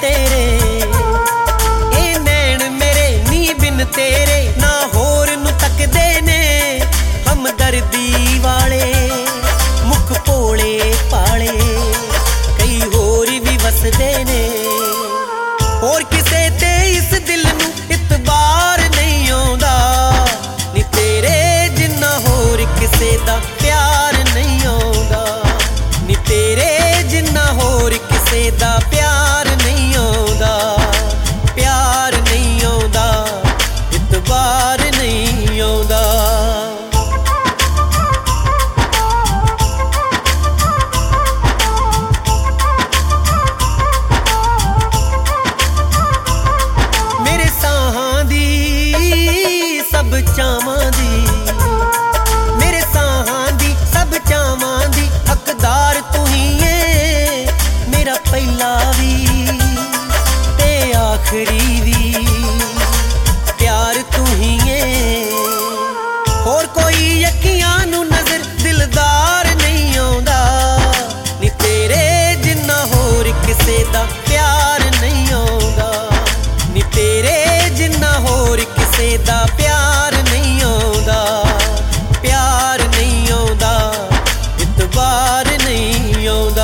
तेरे ए नैन मेरे नी बिन तेरे ना होर नू तकदे ने हमदर्दी वाले मुख भोले पाले कई होर भी वसदे ने होर किसे ते इस दिल नू इतबार नहीं आउंदा नी तेरे जिन्ना होर किसे दा प्यार नहीं आउंदा नी तेरे जिन्ना होर किसे दा प्यार नहीं आउंदा प्यार नहीं आउंदा इतबार नहीं आउंदा सब चावां दी मेरे साहां दी सब चावां दी हकदार तू ही है मेरा पहला भी ते आखरी भी प्यार तू ही है होर कोई अखियां नू नजर दिलदार नहीं आउंदा नी तेरे जिन्ना होर किसे दा प्यार नहीं आउंदा नी तेरे जिन्ना होर किसे दा प्यार नहीं आउंदा प्यार नहीं आउंदा इतबार नहीं आउंदा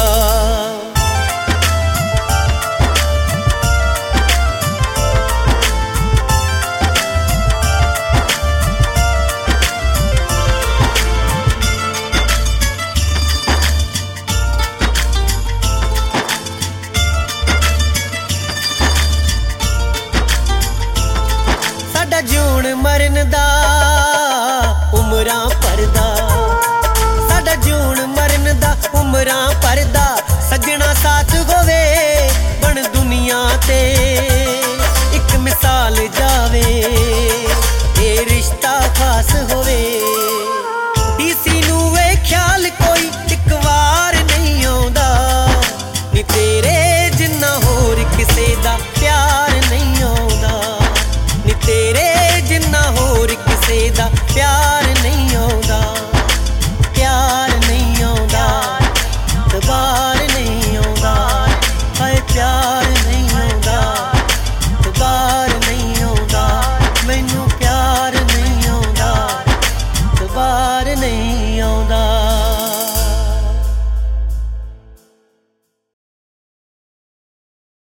साडा जून मरन दा उमरां भरदा साडा जून मरन दा उमरां भरदा सजना साथ होवे बन दुनिया ते एक मिसाल जावे ए रिश्ता खास होवे डीसी नू वे ख्याल कोई इक वार नहीं आउंदा नी तेरे जिन्ना होर किसे दा प्यार नहीं आउंदा नी तेरे जिन्ना होर किसे दा प्यार